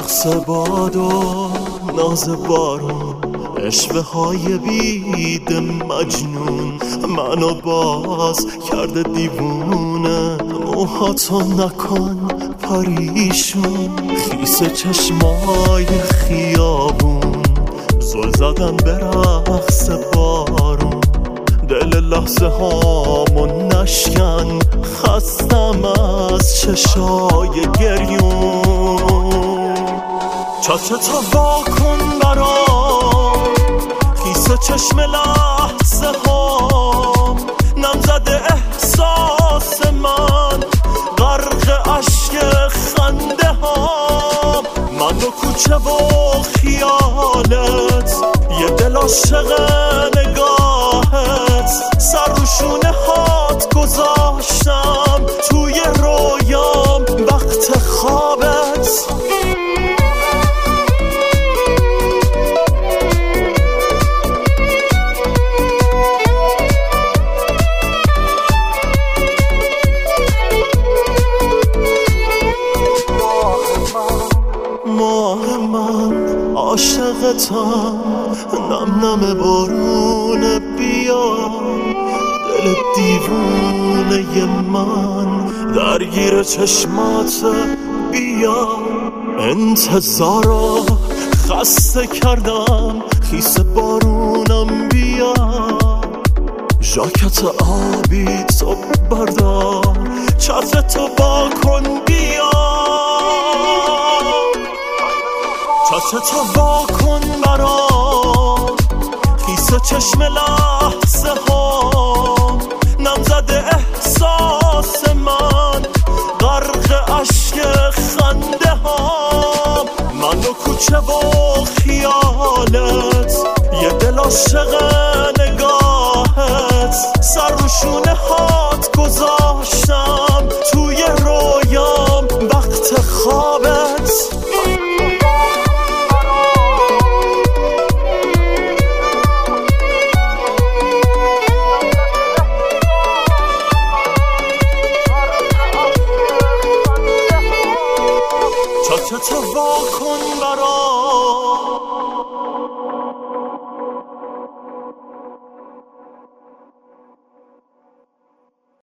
رقص باد و ناز بارون، اشوه های بید مجنون منو باز کرده دیوونه. موهاتو نکن پریشون، خیس چشمای خیابون، زل زدن به رقص بارون. دل لحظه هامون نشکن، خستم از چشای گریون. چشتو وا کن برام، خیس چشم لحظه هام، نم زده احساس من، غرق عشق خنده هام. من رو کوچه و خیالت، یه دل عاشق نگاهت، سر رو شونه هات گذاشتم توی رویام وقت خوابت. ماه من عاشقتم، نم نم بارون بیا، دل دیوونه من درگیر چشمات بیا. انتظارو خسته کردم، خیس بارونم بیا. ژاکت آبی تو بردار، چترتو با کن بیا. چشتو وا کن برام، خیس چشم لحظه هام، نم زده احساس من، غرق عشق خنده هام. من و کوچه و خیالت، یه دل عاشق نگاهت، سر رو شونه هات گذاشتم توی رویام وقت خوابت. چشتو وا کن